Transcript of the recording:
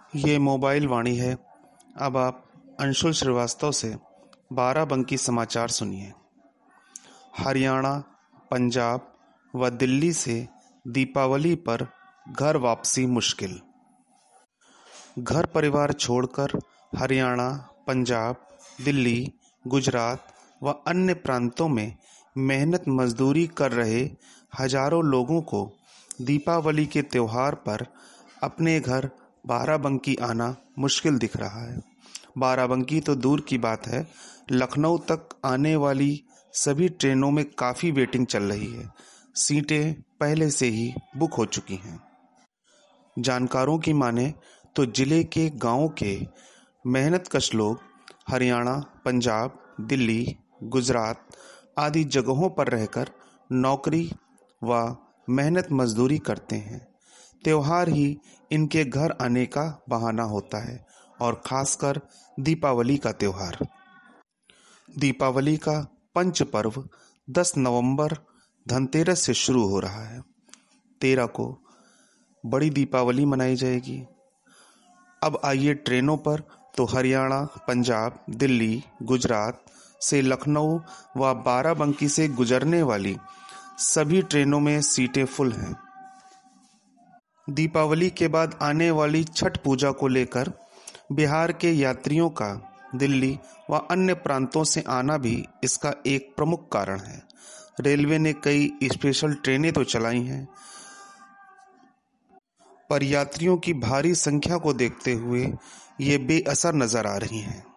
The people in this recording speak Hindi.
ये मोबाइल वाणी है। अब आप अंशुल श्रीवास्तव से बाराबंकी समाचार सुनिए। हरियाणा, पंजाब व दिल्ली से दीपावली पर घर वापसी मुश्किल। घर परिवार छोड़कर हरियाणा, पंजाब, दिल्ली, गुजरात व अन्य प्रांतों में मेहनत मजदूरी कर रहे हजारों लोगों को दीपावली के त्योहार पर अपने घर बाराबंकी आना मुश्किल दिख रहा है। बाराबंकी तो दूर की बात है, लखनऊ तक आने वाली सभी ट्रेनों में काफ़ी वेटिंग चल रही है। सीटें पहले से ही बुक हो चुकी हैं। जानकारों की माने तो जिले के गांवों के मेहनतकश लोग हरियाणा, पंजाब, दिल्ली, गुजरात आदि जगहों पर रहकर नौकरी व मेहनत मजदूरी करते हैं। त्योहार ही इनके घर आने का बहाना होता है, और खासकर दीपावली का त्योहार। दीपावली का पंच पर्व 10 नवंबर धनतेरस से शुरू हो रहा है। 13 को बड़ी दीपावली मनाई जाएगी। अब आइए ट्रेनों पर, तो हरियाणा, पंजाब, दिल्ली, गुजरात से लखनऊ व बाराबंकी से गुजरने वाली सभी ट्रेनों में सीटें फुल हैं। दीपावली के बाद आने वाली छठ पूजा को लेकर बिहार के यात्रियों का दिल्ली व अन्य प्रांतों से आना भी इसका एक प्रमुख कारण है। रेलवे ने कई स्पेशल ट्रेनें तो चलाई हैं, पर यात्रियों की भारी संख्या को देखते हुए ये बेअसर नजर आ रही हैं।